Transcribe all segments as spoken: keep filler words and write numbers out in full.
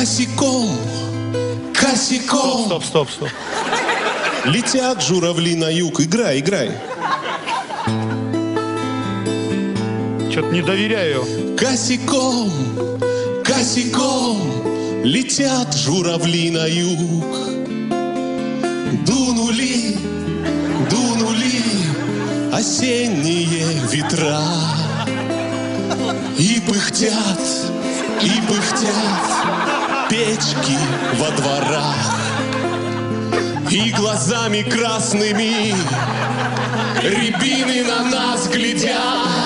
Косяком, косяком. Стоп, стоп, стоп. Летят журавли на юг. Играй, играй. Что-то не доверяю. Косяком, косяком летят журавли на юг. Дунули, дунули осенние ветра. И пыхтят, и пыхтят печки во дворах. И глазами красными рябины на нас глядят.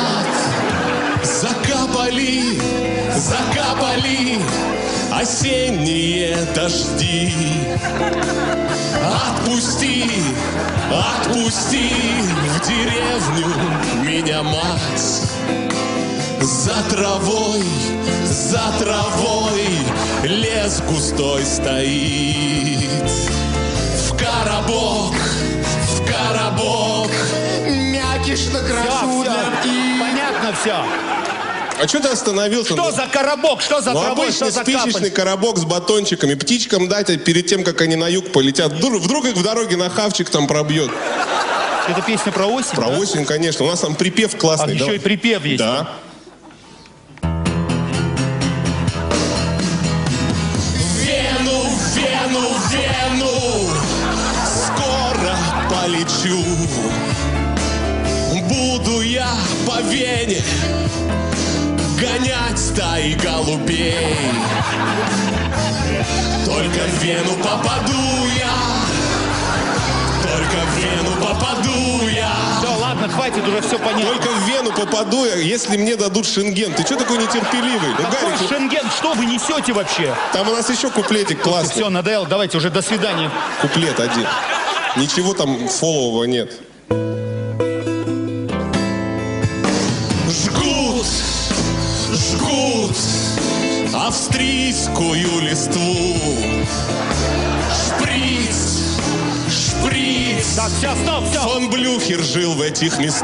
Закапали, закапали осенние дожди. Отпусти, отпусти в деревню меня, мать. За травой, за травой лес густой стоит. В коробок, в коробок мякиш накрашу. Все, все. Понятно все. А что ты остановился? Что за коробок? Что за Ну, травой? обычный Что за спичечный капель? коробок с батончиками. Птичкам дать, а перед тем, как они на юг полетят. Вдруг, вдруг их в дороге на хавчик там пробьет. Это песня про осень? Про да? осень, конечно. У нас там припев классный. А еще Давай. и припев есть. Да. Вену, Вену, Вену, скоро полечу. Буду я по Вене гонять стаи голубей. Только в Вену попаду я, только в Вену попаду я. Все, ладно, хватит, уже все понятно. Только в Вену попаду я, если мне дадут шенген. Ты что такой нетерпеливый? Ну, Какой Гарик, шенген? Что вы несете вообще? там у нас еще куплетик классный. Все, надоело, давайте уже до свидания. Куплет один. Ничего там фолового нет. Жгут, жгут австрийскую листву. Шприц, шприц. Так, все, стоп, все. Фон Блюхер жил в этих местах.